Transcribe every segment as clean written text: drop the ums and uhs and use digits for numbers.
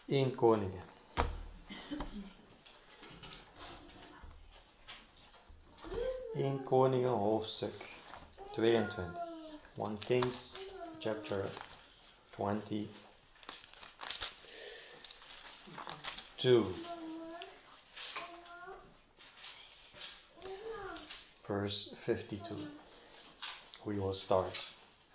1 Koningen. 1 Koningen hoofdstuk 22. 1 Kings chapter 22. Verse 52. We will start.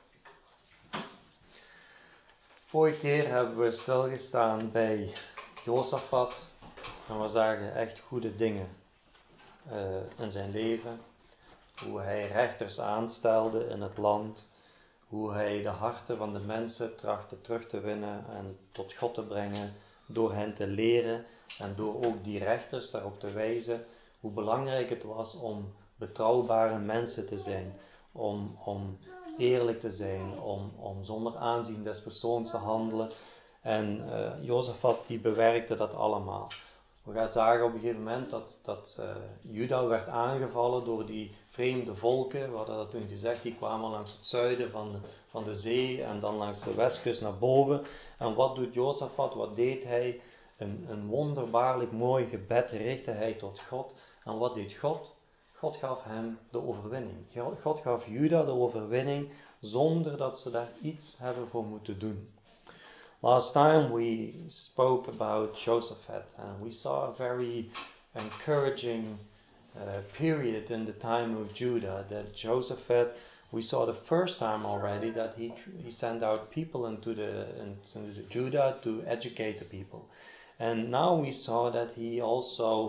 Vorige keer hebben we stilgestaan bij Josafat. En we zagen echt goede dingen in zijn leven. Hoe hij rechters aanstelde in het land. Hoe hij de harten van de mensen trachtte terug te winnen en tot God te brengen. Door hen te leren en door ook die rechters daarop te wijzen. Hoe belangrijk het was om betrouwbare mensen te zijn. Om eerlijk te zijn. Om zonder aanzien des persoons te handelen. En Josafat die bewerkte dat allemaal. We gaan zagen op een gegeven moment dat Juda werd aangevallen door die vreemde volken. We hadden dat toen gezegd, die kwamen langs het zuiden van de zee en dan langs de westkust naar boven. En wat doet Josafat? Wat deed hij? Een wonderbaarlijk mooi gebed richtte hij tot God. En wat deed God? God gaf hem de overwinning. God gaf Juda de overwinning zonder dat ze daar iets hebben voor moeten doen. Last time we spoke about Jehoshaphat and we saw a very encouraging period in the time of Judah. That Jehoshaphat, we saw the first time already that he sent out people into the Judah to educate the people. And now we saw that he also,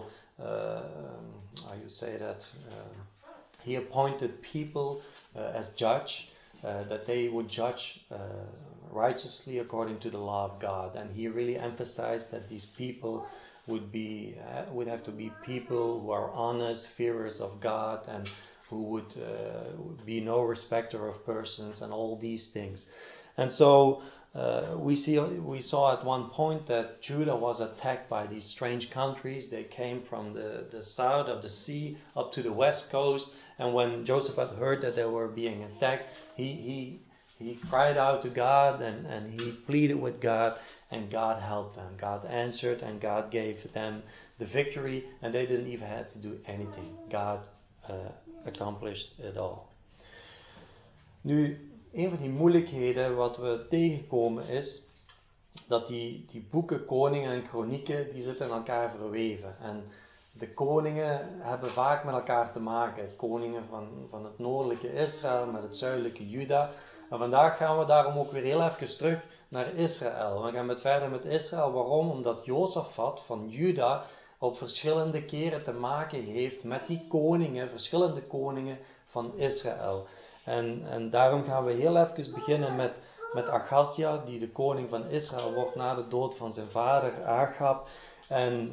he appointed people as judge. That they would judge righteously according to the law of God, and he really emphasized that these people would have to be people who are honest, fearers of God, and who would be no respecter of persons, and all these things. And so we saw at one point that Judah was attacked by these strange countries. They came from the south of the sea up to the west coast. And when Jehoshaphat heard that they were being attacked, he cried out to God and he pleaded with God, and God helped them. God answered and God gave them the victory, and they didn't even have to do anything. God accomplished it all. Nu, een van die moeilijkheden wat we tegenkomen is dat die boeken, koningen en kronieken, die zitten in elkaar verweven. En de koningen hebben vaak met elkaar te maken. Het koningen van het noordelijke Israël met het zuidelijke Juda. En vandaag gaan we daarom ook weer heel even terug naar Israël. We gaan verder met Israël. Waarom? Omdat Josafat van Juda op verschillende keren te maken heeft met die koningen, verschillende koningen van Israël. En daarom gaan we heel even beginnen met Achazia, die de koning van Israël wordt na de dood van zijn vader Achab. En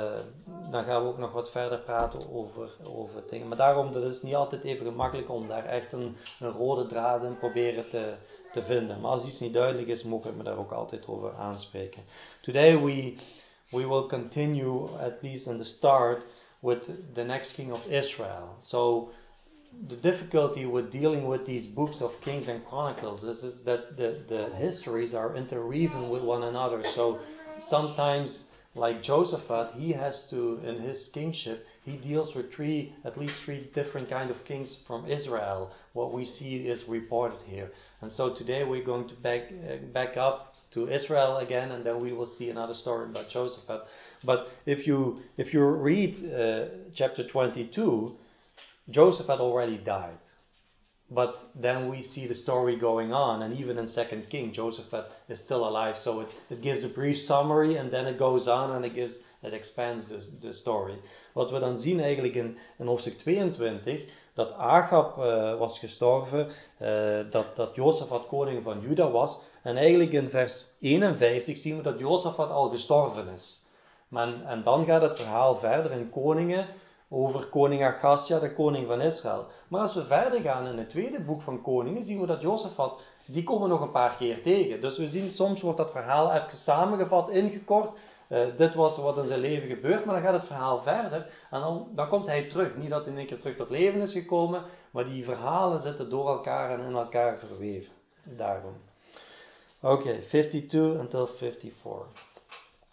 dan gaan we ook nog wat verder praten over dingen. Maar daarom, dat is niet altijd even gemakkelijk om daar echt een rode draad in proberen te vinden. Maar als iets niet duidelijk is, moet ik me daar ook altijd over aanspreken. Today we will continue, at least in the start, with the next king of Israel. So the difficulty with dealing with these books of Kings and Chronicles is that the histories are interweaving with one another. So sometimes, like Jehoshaphat, he has to, in his kingship, he deals with at least three different kind of kings from Israel. What we see is reported here. And so today we're going to back up to Israel again, and then we will see another story about Jehoshaphat. But if you read chapter 22, Joseph already died. But then we see the story going on, and even in 2 King, Joseph is still alive. So it gives a brief summary, and then it goes on, and it expands the story. Wat we dan zien eigenlijk in hoofdstuk 22, dat Achab was gestorven, dat Josafat koning van Juda was. En eigenlijk in vers 51 zien we dat Josafat al gestorven is. En dan gaat het verhaal verder in Koningen, over koning Achazia, de koning van Israël. Maar als we verder gaan in het tweede boek van Koningen, zien we dat Josafat, die komen nog een paar keer tegen. Dus we zien, soms wordt dat verhaal even samengevat, ingekort. Dit was wat in zijn leven gebeurt, maar dan gaat het verhaal verder. En dan komt hij terug. Niet dat hij in één keer terug tot leven is gekomen, maar die verhalen zitten door elkaar en in elkaar verweven. Daarom. Oké, 52 until 54.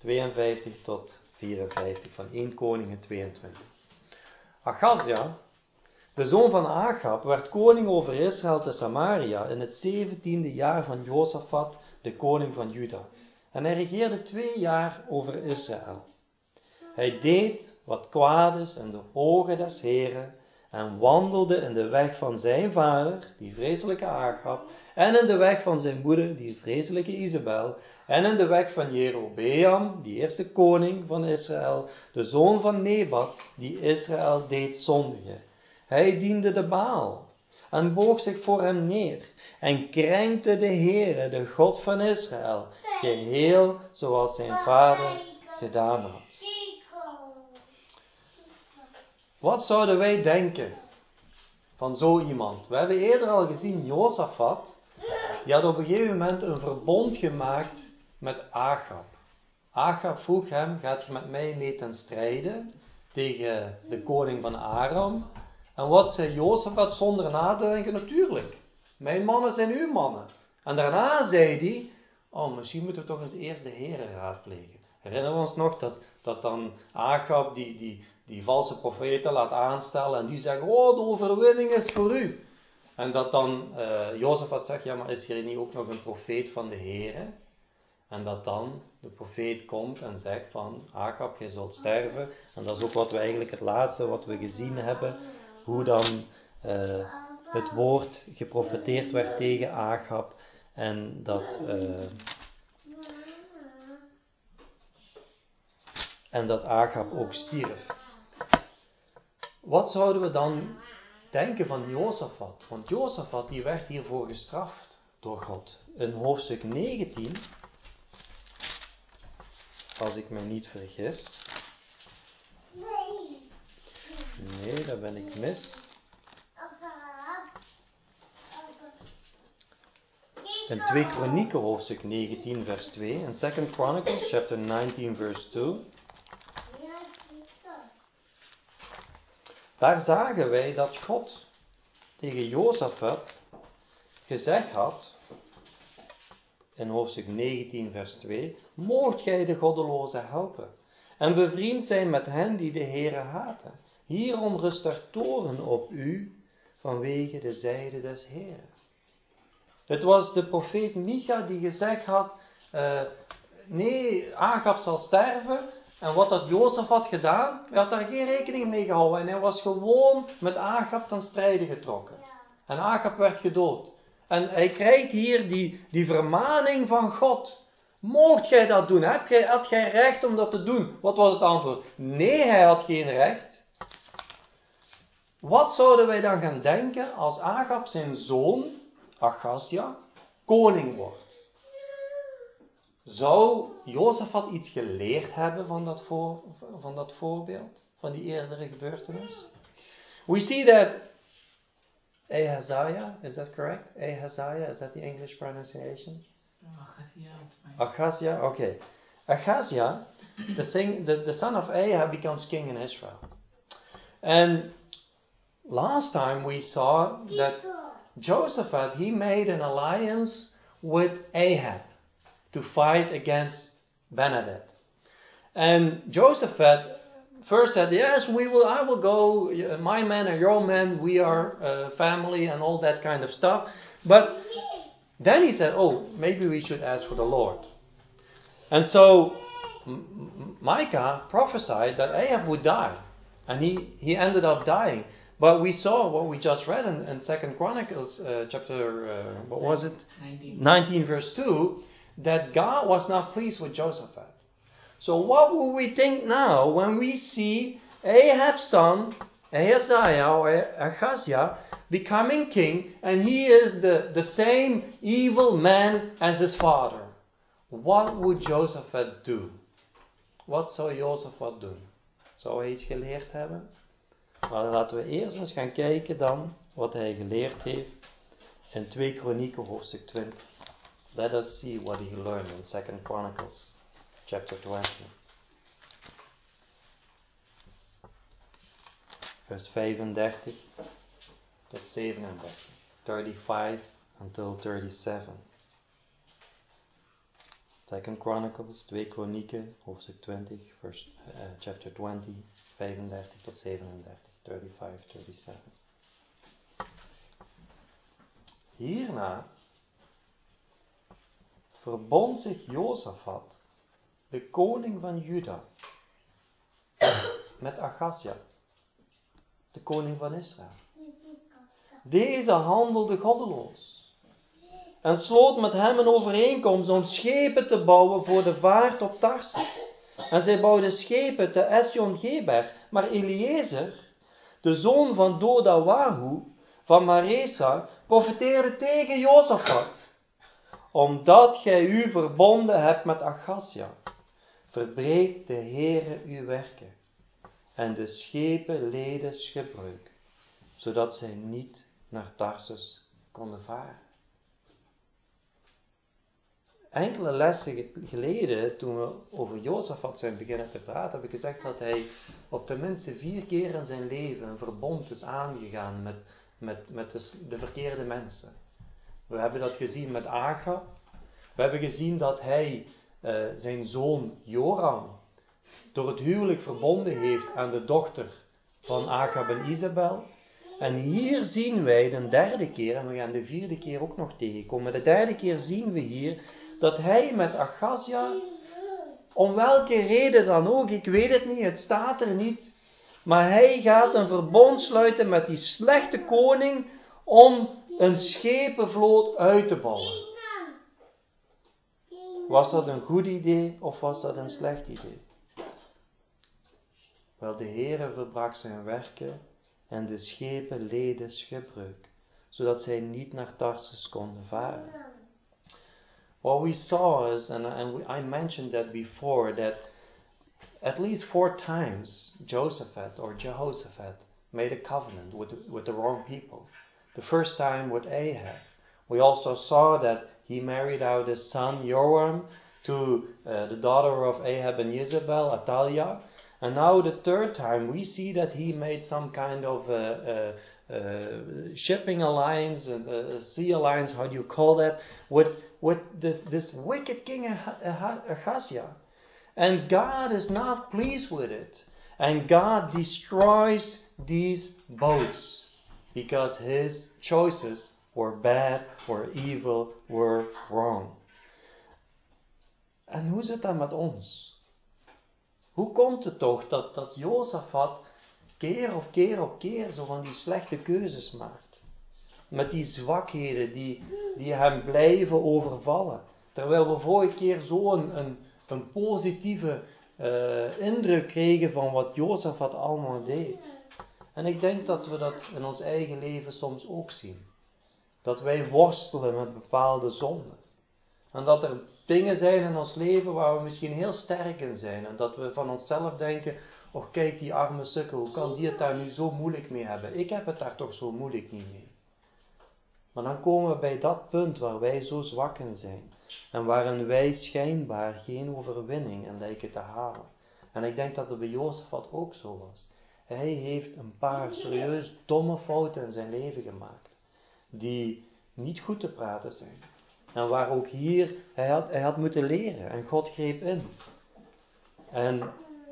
52 tot 54 van 1 Koningen 22. Achazia, de zoon van Agab, werd koning over Israël te Samaria in het 17e jaar van Josafat, de koning van Juda. En hij regeerde 2 jaar over Israël. Hij deed wat kwaad is in de ogen des Heren en wandelde in de weg van zijn vader, die vreselijke Agab, en in de weg van zijn moeder, die vreselijke Isabel, en in de weg van Jerobeam, die eerste koning van Israël, de zoon van Nebat, die Israël deed zondigen. Hij diende de Baal en boog zich voor hem neer en krenkte de Heere, de God van Israël, geheel zoals zijn vader gedaan had. Wat zouden wij denken van zo iemand? We hebben eerder al gezien, Josafat, die had op een gegeven moment een verbond gemaakt met Agab. Agab vroeg hem, gaat je met mij mee ten strijde tegen de koning van Aram? En wat zei Josafat zonder na te denken? Natuurlijk, mijn mannen zijn uw mannen. En daarna zei hij, misschien moeten we toch eens eerst de Heere raadplegen. Herinneren we ons nog dat dan Agab die valse profeten laat aanstellen en die zeggen, de overwinning is voor u. En dat dan Josafat zegt, ja, maar is hier niet ook nog een profeet van de Heere? En dat dan de profeet komt en zegt van, Agab, jij zult sterven. En dat is ook wat we eigenlijk het laatste wat we gezien hebben, hoe dan het woord geprofeteerd werd tegen Agab en dat Agab ook stierf. Wat zouden we dan denken van Josafat? Want Josafat die werd hiervoor gestraft door God. In hoofdstuk 19, als ik mij niet vergis. Nee, daar ben ik mis. In 2 Kronieken hoofdstuk 19 vers 2. In 2 Chronicles chapter 19 verse 2. Daar zagen wij dat God tegen Josafat gezegd had, in hoofdstuk 19 vers 2, moogt gij de goddeloze helpen en bevriend zijn met hen die de Heere haten. Hierom rust er toorn op u vanwege de zijde des Heeren. Het was de profeet Micha die gezegd had, nee, Agab zal sterven. En wat had Jozef had gedaan? Hij had daar geen rekening mee gehouden. En hij was gewoon met Agab ten strijde getrokken. En Agab werd gedood. En hij krijgt hier die vermaning van God. Moogt gij dat doen? Had gij recht om dat te doen? Wat was het antwoord? Nee, hij had geen recht. Wat zouden wij dan gaan denken als Agab zijn zoon, Achazia, koning wordt? Zou Josafat iets geleerd hebben van dat voorbeeld, van die eerdere gebeurtenis? We see that Ahaziah, is that correct? Ahaziah, is that the English pronunciation? Achazia, okay. Achazia, the son of Ahab, becomes king in Israel. And last time we saw that Josaphat, he made an alliance with Ahab to fight against Benhadad. And Josaphat first said, yes, I will go, my men and your men, we are family and all that kind of stuff. But then he said, maybe we should ask for the Lord. And so Micah prophesied that Ahab would die. And he ended up dying. But we saw what we just read in 2 Chronicles chapter, 19 verse 2, that God was not pleased with Josaphat. So what will we think now when we see Ahab's son, Ahaziah or Ahaziah, becoming king, and he is the same evil man as his father? What would Josaphat do? Wat zou Josaphat doen? Zou hij iets geleerd hebben? Maar laten we eerst eens gaan kijken dan wat hij geleerd heeft in 2 Kronieken hoofdstuk 20. Let us see what he learned in 2 Chronicles chapter 20. Vers 35 tot 37. 35 until 37. Second Chronicles, 2 Kronieken, hoofdstuk 20, chapter 20, 35 tot 37, 35, 37. Hierna verbond zich Jozafat, de koning van Juda, met Achazia, de koning van Israël. Deze handelde goddeloos en sloot met hem een overeenkomst om schepen te bouwen voor de vaart op Tarsus. En zij bouwden schepen te Esjon-Geber, maar Eliezer, de zoon van Dodawahu, van Maresa, profeteerde tegen Jozafat. Omdat gij u verbonden hebt met Achazia, verbreekt de Heere uw werken, en de schepen leden schipbreuk, zodat zij niet naar Tarsus konden varen. Enkele lessen geleden, toen we over Jozafat zijn beginnen te praten, heb ik gezegd dat hij op tenminste 4 keer in zijn leven een verbond is aangegaan met de verkeerde mensen. We hebben dat gezien met Achab. We hebben gezien dat hij zijn zoon Joram door het huwelijk verbonden heeft aan de dochter van Achab en Isabel. En hier zien wij de 3e keer, en we gaan de 4e keer ook nog tegenkomen, maar de 3e keer zien we hier dat hij met Achazia, om welke reden dan ook, ik weet het niet, het staat er niet, maar hij gaat een verbond sluiten met die slechte koning om een schepenvloot uit te bouwen. Was dat een goed idee of was dat een slecht idee? Wel, de Heere verbrak zijn werken en de schepen leden schipbreuk, zodat zij niet naar Tarsus konden varen. What we saw is, I mentioned that before, that at least 4 times Jehoshaphat made a covenant with the wrong people. The first time with Ahab. We also saw that he married out his son Joram to the daughter of Ahab and Jezebel, Athaliah. And now the 3rd time we see that he made some kind of shipping alliance, a sea alliance, how do you call that, with this wicked king Achazia. And God is not pleased with it. And God destroys these boats because his choices were bad, were evil, were wrong. En hoe zit dat met ons? Hoe komt het toch dat Jozafat keer op keer zo van die slechte keuzes maakt? Met die zwakheden die hem blijven overvallen. Terwijl we vorige keer zo een positieve indruk kregen van wat Jozafat allemaal deed. En ik denk dat we dat in ons eigen leven soms ook zien. Dat wij worstelen met bepaalde zonden. En dat er dingen zijn in ons leven waar we misschien heel sterk in zijn. En dat we van onszelf denken, oh kijk die arme sukkel, hoe kan die het daar nu zo moeilijk mee hebben? Ik heb het daar toch zo moeilijk niet mee. Maar dan komen we bij dat punt waar wij zo zwak in zijn. En waarin wij schijnbaar geen overwinning in lijken te halen. En ik denk dat het bij Jozafat ook zo was. Hij heeft een paar serieus domme fouten in zijn leven gemaakt. Die niet goed te praten zijn. En waar ook hier, hij had moeten leren. En God greep in. En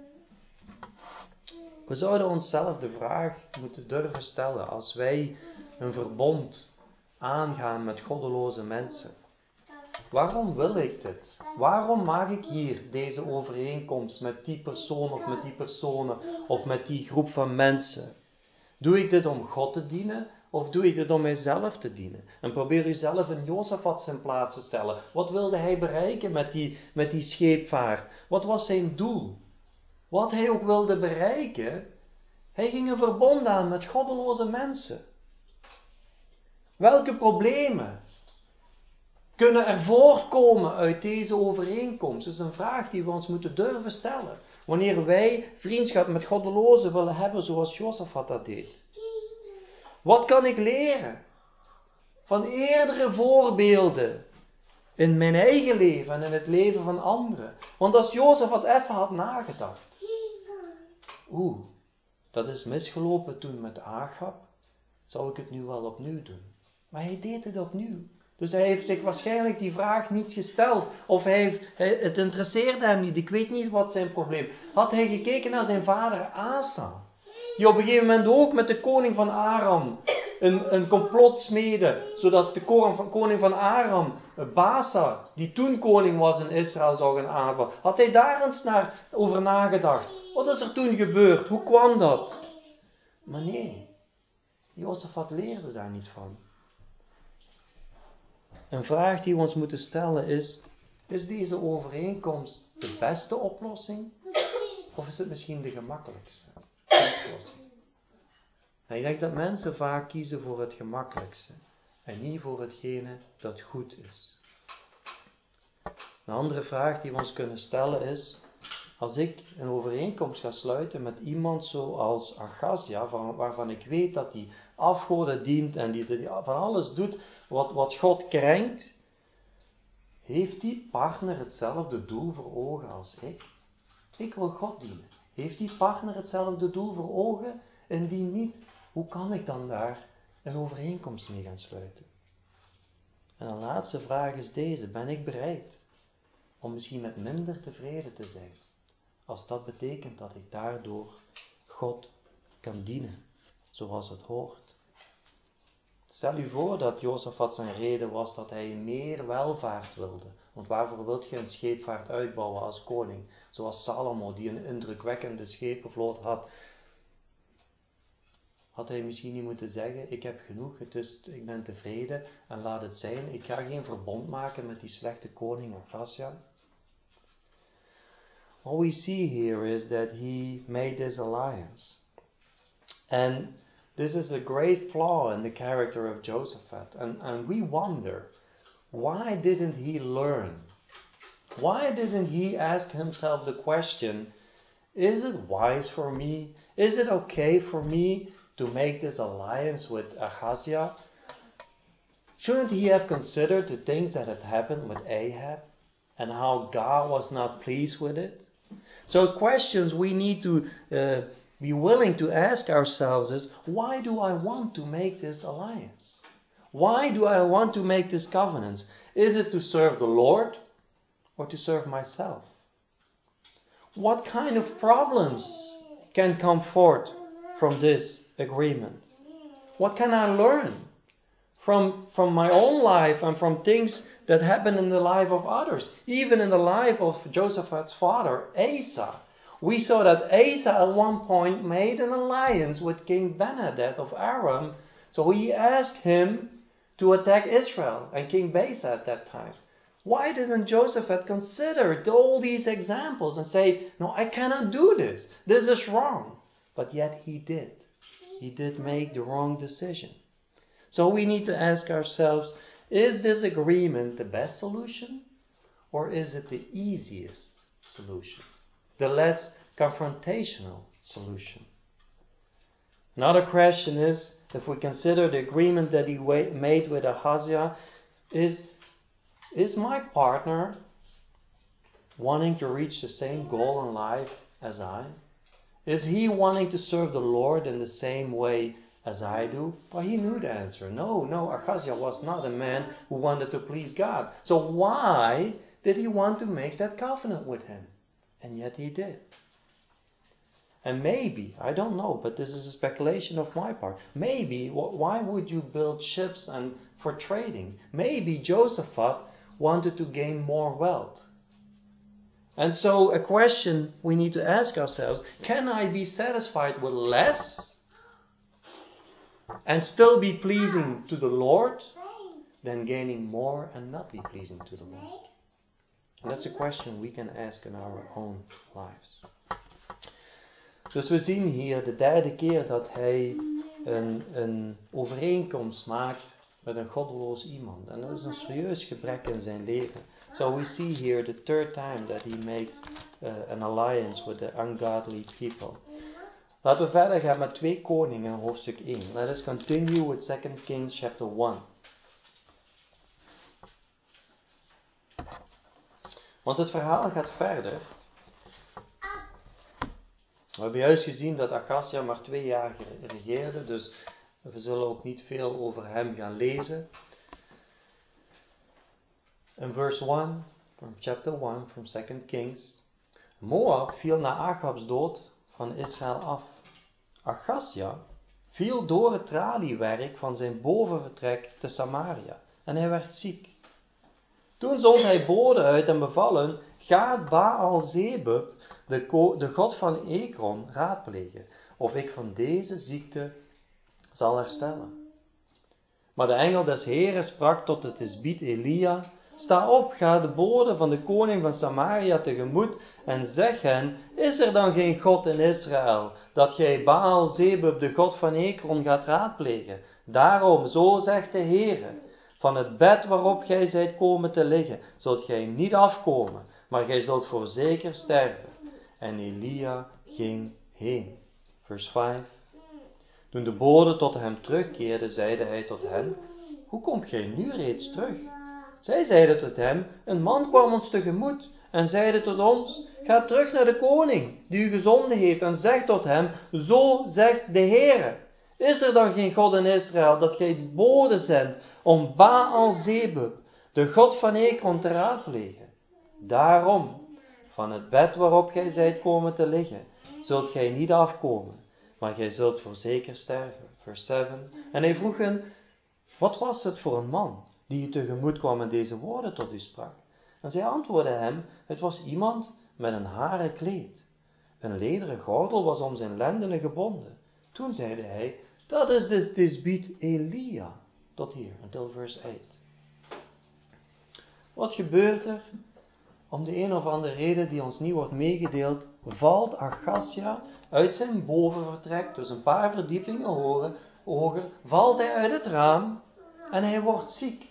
we zouden onszelf de vraag moeten durven stellen. Als wij een verbond aangaan met goddeloze mensen. Waarom wil ik dit? Waarom maak ik hier deze overeenkomst met die persoon of met die personen of met die groep van mensen? Doe ik dit om God te dienen of doe ik dit om mijzelf te dienen? En probeer uzelf in Jozafat zijn plaats te stellen. Wat wilde hij bereiken met die scheepvaart? Wat was zijn doel? Wat hij ook wilde bereiken, hij ging een verbond aan met goddeloze mensen. Welke problemen kunnen er voortkomen uit deze overeenkomst? Dat is een vraag die we ons moeten durven stellen. Wanneer wij vriendschap met goddelozen willen hebben zoals Jozafat dat deed. Wat kan ik leren van eerdere voorbeelden in mijn eigen leven en in het leven van anderen? Want als Jozafat even had nagedacht. Dat is misgelopen toen met Achab. Zou ik het nu wel opnieuw doen? Maar hij deed het opnieuw. Dus hij heeft zich waarschijnlijk die vraag niet gesteld. Of het interesseerde hem niet. Ik weet niet wat zijn probleem. Had hij gekeken naar zijn vader Asa. Die op een gegeven moment ook met de koning van Aram een complot smeden. Zodat de koning van Aram, Baasa, die toen koning was in Israël, zou gaan aanvallen. Had hij daar eens over nagedacht? Wat is er toen gebeurd? Hoe kwam dat? Maar nee, Jozefat leerde daar niet van. Een vraag die we ons moeten stellen is deze overeenkomst de beste oplossing? Of is het misschien de gemakkelijkste oplossing? En ik denk dat mensen vaak kiezen voor het gemakkelijkste en niet voor hetgene dat goed is. Een andere vraag die we ons kunnen stellen is, als ik een overeenkomst ga sluiten met iemand zoals Achazia, waarvan ik weet dat hij afgoden dient en die van alles doet wat God krenkt, heeft die partner hetzelfde doel voor ogen als ik? Ik wil God dienen. Heeft die partner hetzelfde doel voor ogen? Indien niet, hoe kan ik dan daar een overeenkomst mee gaan sluiten? En een laatste vraag is deze: ben ik bereid om misschien met minder tevreden te zijn, als dat betekent dat ik daardoor God kan dienen, zoals het hoort? Stel u voor dat Jozefat zijn reden was dat hij meer welvaart wilde. Want waarvoor wilt je een scheepvaart uitbouwen als koning? Zoals Salomo, die een indrukwekkende schepenvloot had. Had hij misschien niet moeten zeggen, ik heb genoeg, ik ben tevreden en laat het zijn. Ik ga geen verbond maken met die slechte koning Achazia. All we see here is that he made this alliance. And this is a great flaw in the character of Josaphat. And we wonder, why didn't he learn? Why didn't he ask himself the question, is it wise for me? Is it okay for me to make this alliance with Ahazia? Shouldn't he have considered the things that had happened with Ahab and how God was not pleased with it? So questions we need to be willing to ask ourselves is, why do I want to make this alliance? Why do I want to make this covenant? Is it to serve the Lord or to serve myself? What kind of problems can come forth from this agreement? What can I learn from my own life and from things that happen in the life of others? Even in the life of Josaphat's father, Asa. We saw that Asa at one point made an alliance with King Ben-Hadad of Aram. So he asked him to attack Israel and King Baasa at that time. Why didn't Josaphat consider all these examples and say, no, I cannot do this. This is wrong. But yet he did. He did make the wrong decision. So we need to ask ourselves, is this agreement the best solution? Or is it the easiest solution? The less confrontational solution? Another question is, if we consider the agreement that he made with Ahazia, is my partner wanting to reach the same goal in life as I? Is he wanting to serve the Lord in the same way as I do? Well, he knew the answer. No, Ahazia was not a man who wanted to please God. So why did he want to make that covenant with him? And yet he did. And maybe, I don't know, but this is a speculation of my part. Maybe, why would you build ships for trading? Maybe Josaphat wanted to gain more wealth. And so a question we need to ask ourselves, can I be satisfied with less and still be pleasing to the Lord than gaining more and not be pleasing to the Lord? And that's a question we can ask in our own lives. Dus we zien hier de derde keer dat hij een overeenkomst maakt met een goddeloos iemand. En dat is een serieus gebrek in zijn leven. So we see here the third time that he makes an alliance with the ungodly people. Laten we verder gaan met 2 Koningen, hoofdstuk 1. Let us continue with 2 Kings chapter 1. Want het verhaal gaat verder. We hebben juist gezien dat Achazia maar 2 jaar regeerde, dus we zullen ook niet veel over hem gaan lezen. in verse 1, from chapter 1, from 2 Kings. Moab viel na Achabs dood van Israël af. Achazia viel door het traliewerk van zijn bovenvertrek te Samaria en hij werd ziek. Toen zond hij boden uit en bevallen, ga Baal-Zebub, de god van Ekron, raadplegen, of ik van deze ziekte zal herstellen. Maar de engel des Heren sprak tot de Tisbiet Elia, sta op, ga de boden van de koning van Samaria tegemoet en zeg hen, is er dan geen God in Israël, dat gij Baal-Zebub, de god van Ekron, gaat raadplegen? Daarom, zo zegt de Heere, van het bed waarop gij zijt komen te liggen, zult gij niet afkomen, maar gij zult voorzeker sterven. En Elia ging heen. Vers 5. Toen de boden tot hem terugkeerden, zeide hij tot hen, hoe komt gij nu reeds terug? Zij zeiden tot hem, een man kwam ons tegemoet en zeide tot ons, ga terug naar de koning die u gezonden heeft en zeg tot hem, zo zegt de Heere. Is er dan geen God in Israël dat gij boden zendt om Baal-Zebub, de god van Ekron, te raadplegen? Daarom, van het bed waarop gij zijt komen te liggen, zult gij niet afkomen, maar gij zult voorzeker sterven. Vers 7. En hij vroeg hen, wat was het voor een man die u tegemoet kwam en deze woorden tot u sprak? En zij antwoordden hem, het was iemand met een haren kleed. Een lederen gordel was om zijn lendenen gebonden. Toen zeide hij, dat is de Tisbiet Elia. Tot hier, until verse 8. Wat gebeurt er? Om de een of andere reden die ons niet wordt meegedeeld, valt Achazia uit zijn bovenvertrek, dus een paar verdiepingen hoger, valt hij uit het raam en hij wordt ziek.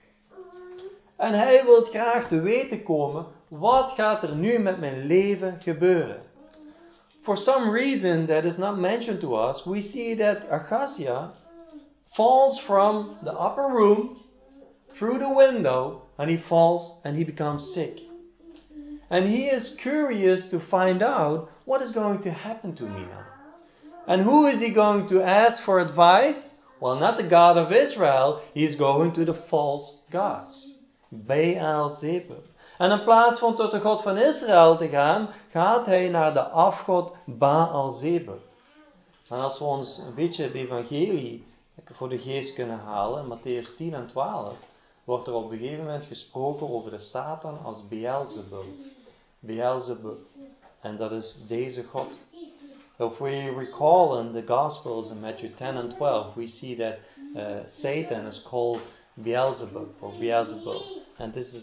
En hij wil graag te weten komen, wat gaat er nu met mijn leven gebeuren? For some reason that is not mentioned to us, we see that Achazia falls from the upper room through the window and he falls and he becomes sick. And he is curious to find out what is going to happen to me now. And who is he going to ask for advice? Well, not the God of Israel. He is going to the false gods. Baal-Zebub. En in plaats van tot de God van Israël te gaan, gaat hij naar de afgod Baal-Zebub. En als we ons een beetje het evangelie voor de geest kunnen halen, in Matthäus 10 en 12, wordt er op een gegeven moment gesproken over de Satan als Beelzebub. Beelzebub. En dat is deze God. If we recall in the Gospels in Matthew 10 and 12, we see that Satan is called Beelzebub or Beelzebub. And this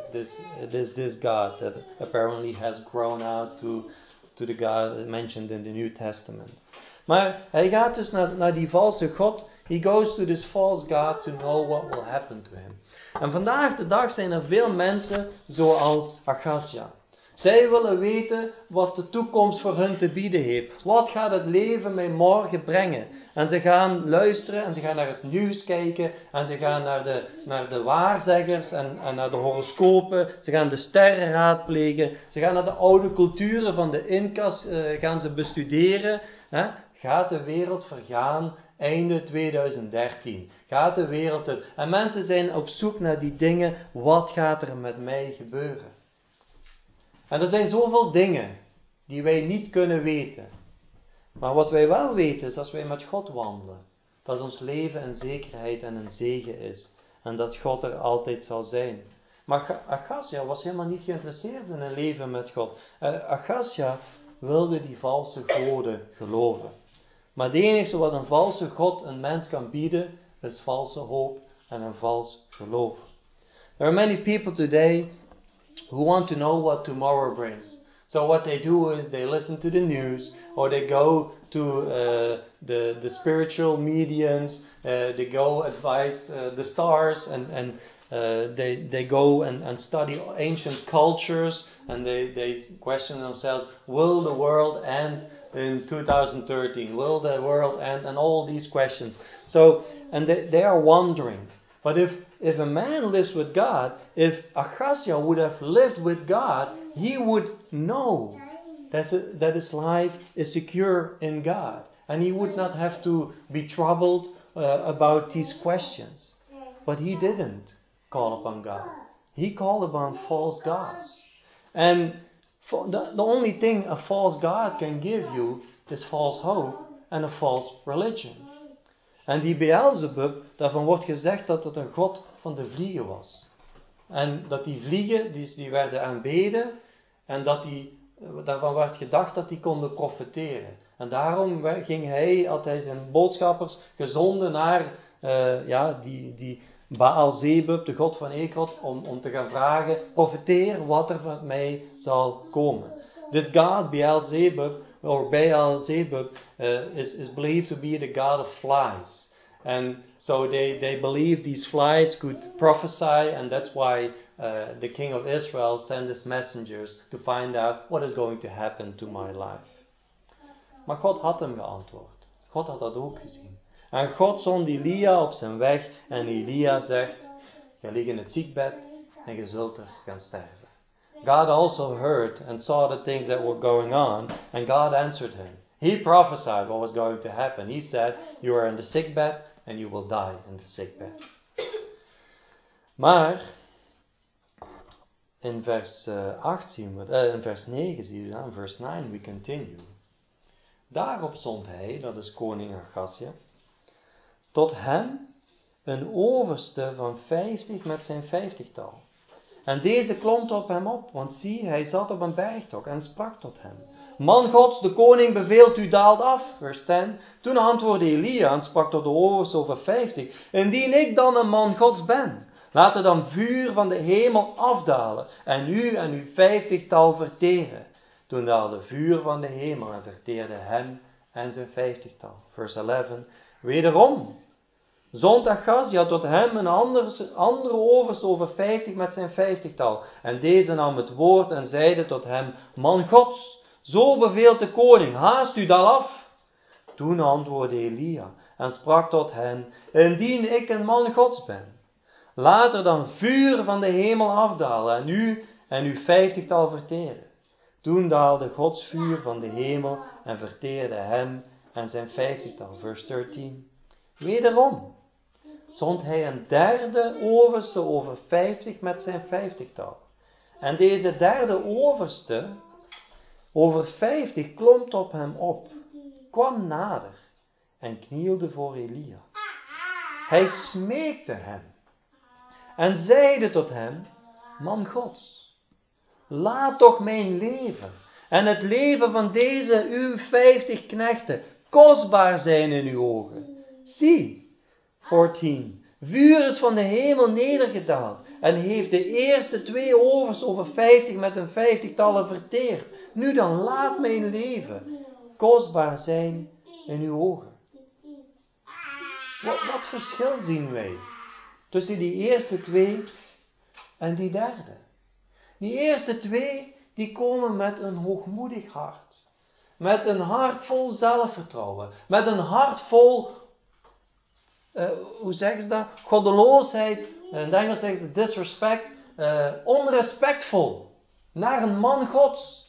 is this God that apparently has grown out to the God mentioned in the New Testament. Maar hij gaat dus naar die valse God. He goes to this false God to know what will happen to him. En vandaag de dag zijn er veel mensen zoals Achazia. Zij willen weten wat de toekomst voor hun te bieden heeft. Wat gaat het leven mij morgen brengen? En ze gaan luisteren en ze gaan naar het nieuws kijken. En ze gaan naar de waarzeggers en naar de horoscopen. Ze gaan de sterren raadplegen. Ze gaan naar de oude culturen van de Incas gaan ze bestuderen. Gaat de wereld vergaan einde 2013? Gaat de wereld het? En mensen zijn op zoek naar die dingen. Wat gaat er met mij gebeuren? En er zijn zoveel dingen die wij niet kunnen weten. Maar wat wij wel weten is, als wij met God wandelen, dat ons leven een zekerheid en een zegen is. En dat God er altijd zal zijn. Maar Achazia was helemaal niet geïnteresseerd in een leven met God. Achazia wilde die valse goden geloven. Maar het enige wat een valse God een mens kan bieden, is valse hoop en een vals geloof. There are many people today who want to know what tomorrow brings. So what they do is they listen to the news, or they go to the spiritual mediums, they go advise the stars, and they go and study ancient cultures, and they question themselves, will the world end in 2013? Will the world end? And all these questions. So, and they are wondering. But if a man lives with God, if Achazia would have lived with God, he would know that his life is secure in God. And he would not have to be troubled about these questions. But he didn't call upon God. He called upon false gods. And the only thing a false god can give you is false hope and a false religion. En die Beelzebub, daarvan wordt gezegd dat het een god van de vliegen was. En dat die vliegen, die werden aanbeden. En daarvan werd gedacht dat die konden profeteren. En daarom ging hij, had hij zijn boodschappers gezonden naar die Baal-Zebub, de god van Ekrot, om te gaan vragen, profeteer wat er van mij zal komen. This god, Beelzebub, is believed to be the god of flies. And so they believed these flies could prophesy, and that's why the king of Israel sent his messengers to find out what is going to happen to my life. Maar God had hem geantwoord. God had dat ook gezien. En God zond Elia op zijn weg en Elia zegt, je ligt in het ziekbed en je zult er gaan sterven. God also heard and saw the things that were going on, and God answered him. He prophesied what was going to happen. He said, you are in the sickbed and you will die in the sickbed. Maar in vers 8 zien we, in vers 9 zien we dat, in vers 9 we continue. Daarop zond hij, dat is koning Agasja, tot hem een overste van 50 met zijn 50-tal. En deze klom op hem op, want zie, hij zat op een bergtok en sprak tot hem. Man Gods, de koning beveelt u daalt af. Vers 10. Toen antwoordde Elia en sprak tot de overste over 50. Indien ik dan een man Gods ben, laat er dan vuur van de hemel afdalen en u en uw 50-tal verteren. Toen daalde vuur van de hemel en verteerde hem en zijn 50-tal. Vers 11. Wederom zond Agasja tot hem een andere overste over 50 met zijn 50-tal. En deze nam het woord en zeide tot hem, man Gods, zo beveelt de koning, haast u dan af. Toen antwoordde Elia en sprak tot hen, indien ik een man Gods ben, laat er dan vuur van de hemel afdalen en u en uw 50-tal verteren. Toen daalde Gods vuur van de hemel en verteerde hem en zijn 50-tal. Vers 13. Wederom zond hij een derde overste over 50 met zijn 50-tal. En deze derde overste over 50 klom op hem op, kwam nader en knielde voor Elia. Hij smeekte hem en zeide tot hem, man Gods, laat toch mijn leven en het leven van deze uw 50 knechten kostbaar zijn in uw ogen. Zie, 14. Vuur is van de hemel nedergedaald en heeft de eerste 2 overs over 50 met een 50-tallen verteerd. Nu dan laat mijn leven kostbaar zijn in uw ogen. Wat verschil zien wij tussen die eerste 2 en die derde? Die eerste 2 die komen met een hoogmoedig hart. Met een hart vol zelfvertrouwen. Met een hart vol hoe zeggen ze dat? Goddeloosheid. In het Engels zeggen ze disrespect. Onrespectvol. Naar een man Gods.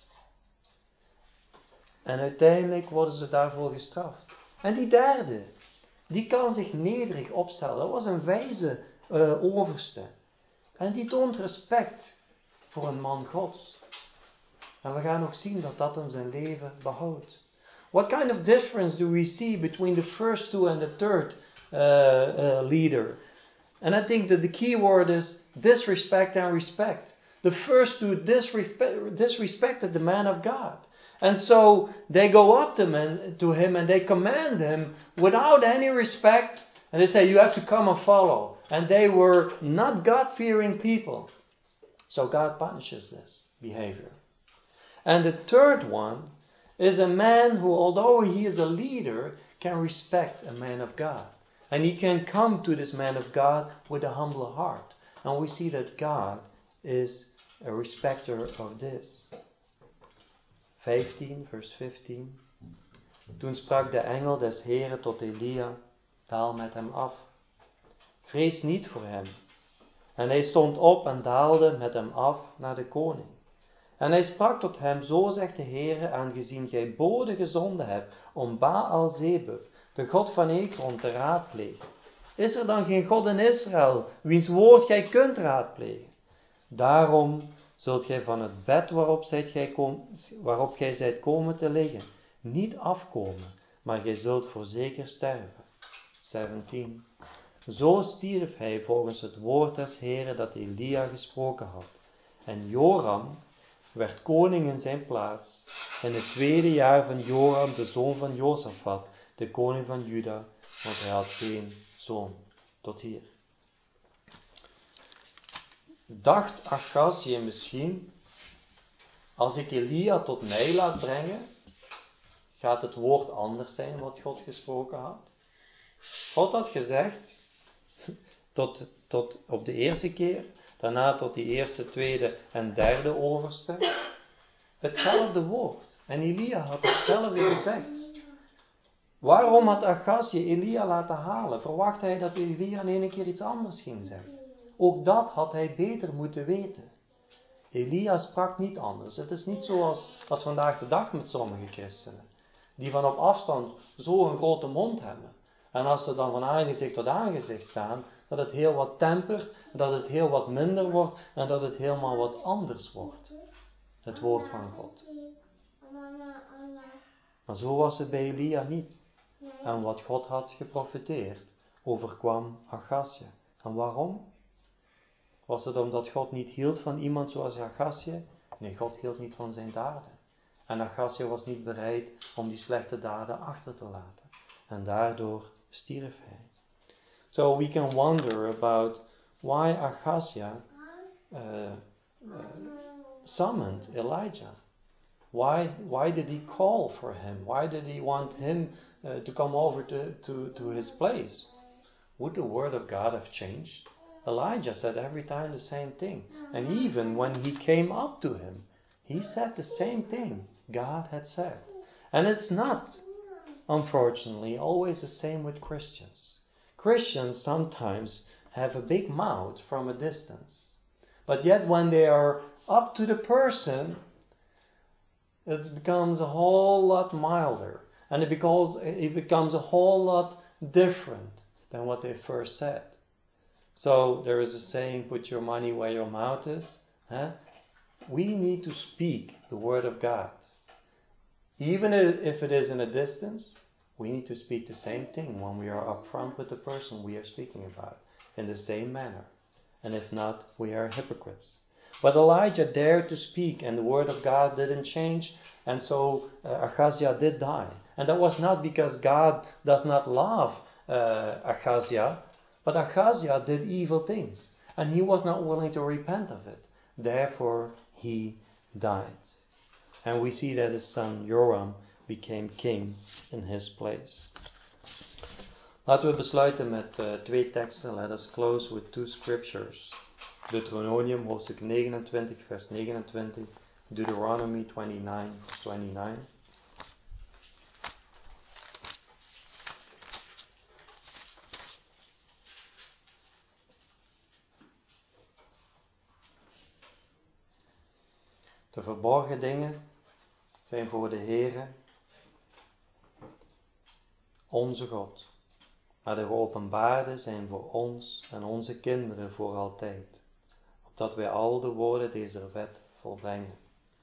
En uiteindelijk worden ze daarvoor gestraft. En die derde. Die kan zich nederig opstellen. Dat was een wijze overste. En die toont respect voor een man Gods. En we gaan nog zien dat dat hem zijn leven behoudt. What kind of difference do we see between the first 2 and the third leader? And I think that the key word is disrespect and respect. The first 2 disrespected the man of God. And so they go up to him and they command him without any respect. And they say, you have to come and follow. And they were not God-fearing people. So God punishes this behavior. And the third one is a man who, although he is a leader, can respect a man of God. And he can come to this man of God with a humble heart. And we see that God is a respecter of this. 15, vers 15. Toen sprak de engel des Heren tot Elia, daal met hem af. Vrees niet voor hem. En hij stond op en daalde met hem af naar de koning. En hij sprak tot hem, zo zegt de Heere, aangezien gij boden gezonden hebt om Baal-Zebub, de god van Ekron, te raadplegen. Is er dan geen God in Israël, wiens woord gij kunt raadplegen? Daarom zult gij van het bed waarop gij zijt komen te liggen, niet afkomen, maar gij zult voorzeker sterven. 17. Zo stierf hij volgens het woord des Heeren dat Elia gesproken had. En Joram werd koning in zijn plaats in het 2e jaar van Joram, de zoon van Josafat, de koning van Juda, want hij had geen zoon. Tot hier. Dacht Achasia misschien, als ik Elia tot mij laat brengen, gaat het woord anders zijn wat God gesproken had? God had gezegd, tot op de eerste keer, daarna tot die eerste, tweede en derde overste, hetzelfde woord. En Elia had hetzelfde gezegd. Waarom had Achasia Elia laten halen? Verwachtte hij dat Elia in één keer iets anders ging zeggen? Ook dat had hij beter moeten weten. Elia sprak niet anders. Het is niet zoals als vandaag de dag met sommige christenen. Die van op afstand zo een grote mond hebben. En als ze dan van aangezicht tot aangezicht staan, dat het heel wat tempert, dat het heel wat minder wordt en dat het helemaal wat anders wordt. Het woord van God. Maar zo was het bij Elia niet. En wat God had geprofeteerd, overkwam Achasia. En waarom? Was het omdat God niet hield van iemand zoals Achasia? Nee, God hield niet van zijn daden. En Achasia was niet bereid om die slechte daden achter te laten. En daardoor stierf hij. So we can wonder about why Achasia summoned Elijah. Why did he call for him? Why did he want him to come over to his place? Would the word of God have changed? Elijah said every time the same thing. And even when he came up to him, he said the same thing God had said. And it's not, unfortunately, always the same with Christians. Christians sometimes have a big mouth from a distance. But yet when they are up to the person, it becomes a whole lot milder. And it becomes a whole lot different than what they first said. So there is a saying, put your money where your mouth is. We need to speak the word of God. Even if it is in a distance, we need to speak the same thing when we are up front with the person we are speaking about, in the same manner. And if not, we are hypocrites. But Elijah dared to speak, and the word of God didn't change, and so Achasia did die. And that was not because God does not love Achasia, but Achasia did evil things, and he was not willing to repent of it. Therefore, he died. And we see that his son Joram became king in his place. Laten we besluiten met 2 teksten. Let us close with 2 scriptures. Deuteronomium hoofdstuk 29 vers 29. Deuteronomy 29 vers 29. De verborgen dingen zijn voor de Heere, onze God. Maar de geopenbaarde zijn voor ons en onze kinderen voor altijd. Opdat wij al de woorden deze wet volbrengen.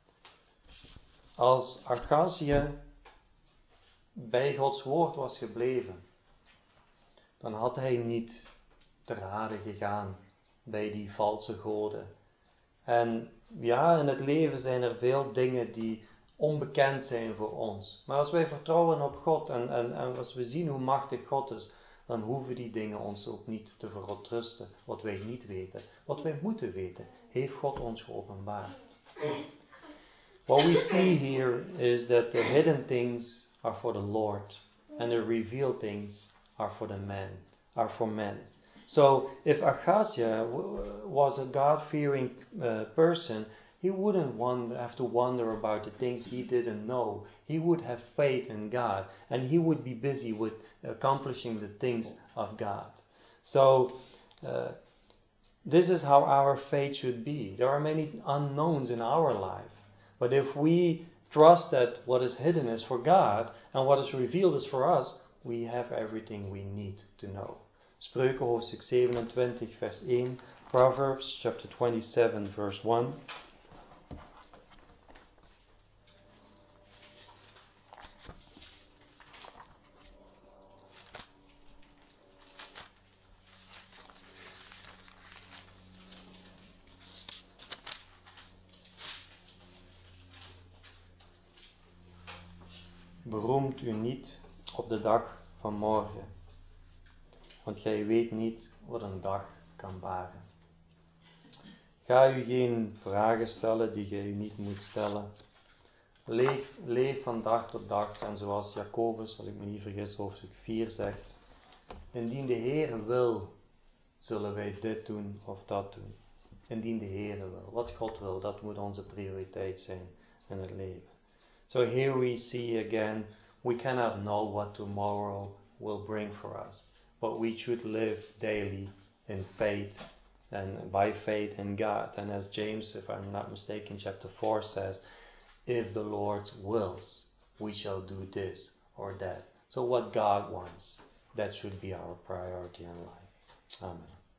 Als Achasia bij Gods woord was gebleven, dan had hij niet te rade gegaan bij die valse goden. En ja, in het leven zijn er veel dingen die onbekend zijn voor ons. Maar als wij vertrouwen op God en als we zien hoe machtig God is, dan hoeven die dingen ons ook niet te verontrusten. Wat wij niet weten, wat wij moeten weten, heeft God ons geopenbaard. What we see here is that the hidden things are for the Lord and the revealed things are for men. So if Achasia was a God-fearing person, he wouldn't have to wonder about the things he didn't know. He would have faith in God, and he would be busy with accomplishing the things of God. So this is how our faith should be. There are many unknowns in our life, but if we trust that what is hidden is for God and what is revealed is for us, we have everything we need to know. Spreuken hoofdstuk 27 vers 1. Proverbs chapter 27 verse 1. Beroemt u niet op de dag van morgen, want gij weet niet wat een dag kan baren. Ga u geen vragen stellen die gij u niet moet stellen. Leef van dag tot dag, en zoals Jacobus, als ik me niet vergis, hoofdstuk 4 zegt, indien de Heer wil, zullen wij dit doen of dat doen. Indien de Heer wil. Wat God wil, dat moet onze prioriteit zijn in het leven. So here we see again, we cannot know what tomorrow will bring for us. But we should live daily in faith and by faith in God. And as James, if I'm not mistaken, chapter 4 says, if the Lord wills, we shall do this or that. So what God wants, that should be our priority in life. Amen.